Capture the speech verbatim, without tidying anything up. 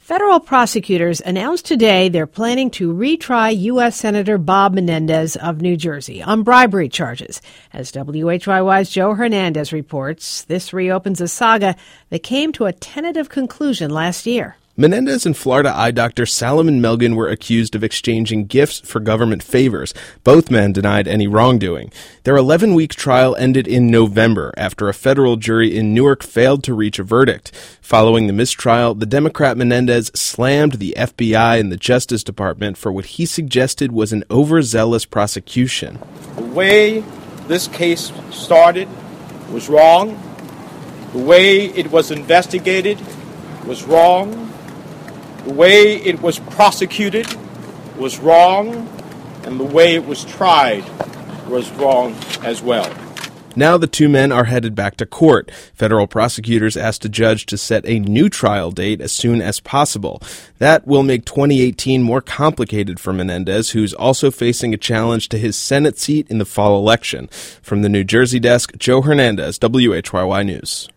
Federal prosecutors announced today they're planning to retry U S. Senator Bob Menendez of New Jersey on bribery charges. As W H Y Y's Joe Hernandez reports, this reopens a saga that came to a tentative conclusion last year. Menendez and Florida eye doctor Salomon Melgen were accused of exchanging gifts for government favors. Both men denied any wrongdoing. Their eleven-week trial ended in November after a federal jury in Newark failed to reach a verdict. Following the mistrial, the Democrat Menendez slammed the F B I and the Justice Department for what he suggested was an overzealous prosecution. The way this case started was wrong. The way it was investigated was wrong. The way it was prosecuted was wrong, and the way it was tried was wrong as well. Now the two men are headed back to court. Federal prosecutors asked a judge to set a new trial date as soon as possible. That will make twenty eighteen more complicated for Menendez, who's also facing a challenge to his Senate seat in the fall election. From the New Jersey desk, Joe Hernandez, W H Y Y News.